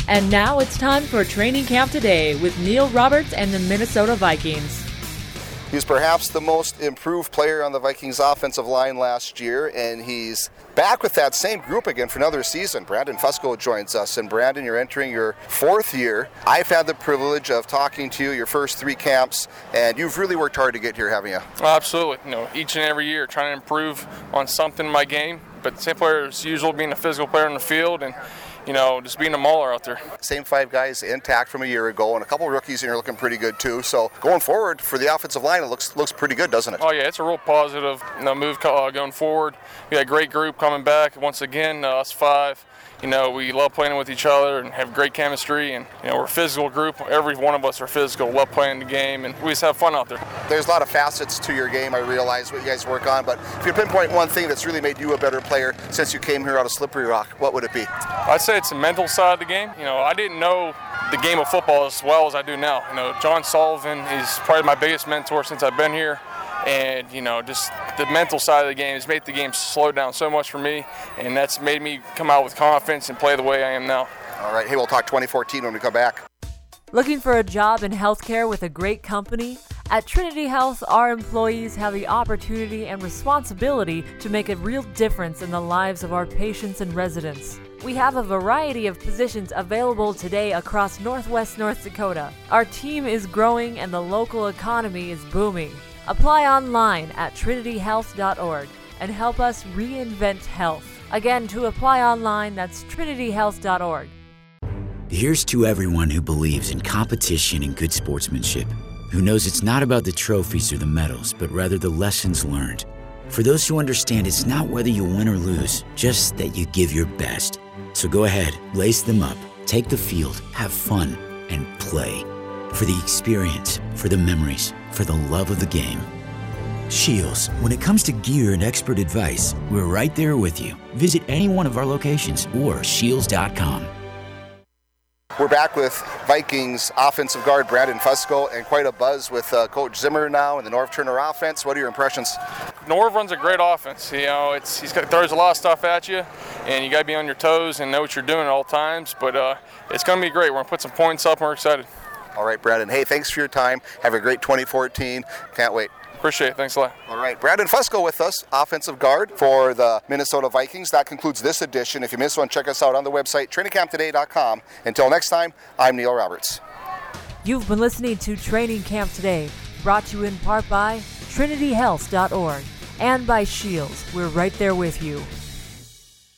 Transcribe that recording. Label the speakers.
Speaker 1: And now it's time for Training Camp Today with Neil Roberts and the Minnesota Vikings.
Speaker 2: He's perhaps the most improved player on the Vikings offensive line last year, and he's back with that same group again for another season. Brandon Fusco joins us, and Brandon, you're entering your fourth year. I've had the privilege of talking to you your first three camps, and you've really worked hard to get here, haven't you?
Speaker 3: Oh, absolutely. Each and every year trying to improve on something in my game, but the same player as usual, being a physical player in the field, and just being a mauler out there.
Speaker 2: Same five guys intact from a year ago, and a couple of rookies, and you're looking pretty good too. So going forward for the offensive line, it looks pretty good, doesn't it?
Speaker 3: Oh yeah, it's a real positive move going forward. We got a great group coming back once again. Us five. We love playing with each other and have great chemistry, and we're a physical group. Every one of us are physical, love playing the game, and we just have fun out there.
Speaker 2: There's a lot of facets to your game, I realize, what you guys work on, but if you pinpoint one thing that's really made you a better player since you came here out of Slippery Rock, what would it be?
Speaker 3: I'd say it's the mental side of the game. I didn't know the game of football as well as I do now. John Sullivan is probably my biggest mentor since I've been here. And, just the mental side of the game has made the game slow down so much for me, and that's made me come out with confidence and play the way I am now.
Speaker 2: All right. Hey, we'll talk 2014 when we come back.
Speaker 1: Looking for a job in healthcare with a great company? At Trinity Health, our employees have the opportunity and responsibility to make a real difference in the lives of our patients and residents. We have a variety of positions available today across Northwest North Dakota. Our team is growing and the local economy is booming. Apply online at trinityhealth.org and help us reinvent health. Again, to apply online, that's trinityhealth.org.
Speaker 4: Here's to everyone who believes in competition and good sportsmanship, who knows it's not about the trophies or the medals, but rather the lessons learned. For those who understand it's not whether you win or lose, just that you give your best. So go ahead, lace them up, take the field, have fun, and play. For the experience, for the memories, for the love of the game. Shields, when it comes to gear and expert advice, we're right there with you. Visit any one of our locations or shields.com.
Speaker 2: We're back with Vikings offensive guard Brandon Fusco, and quite a buzz with Coach Zimmer now and the Norv Turner offense. What are your impressions?
Speaker 3: Norv runs a great offense. He throws a lot of stuff at you, and you got to be on your toes and know what you're doing at all times. But it's going to be great. We're going to put some points up, and we're excited.
Speaker 2: All right, Brandon. Hey, thanks for your time. Have a great 2014. Can't wait.
Speaker 3: Appreciate it. Thanks a lot.
Speaker 2: All right. Brandon Fusco with us, offensive guard for the Minnesota Vikings. That concludes this edition. If you missed one, check us out on the website, trainingcamptoday.com. Until next time, I'm Neil Roberts.
Speaker 1: You've been listening to Training Camp Today, brought to you in part by trinityhealth.org and by Shields. We're right there with you.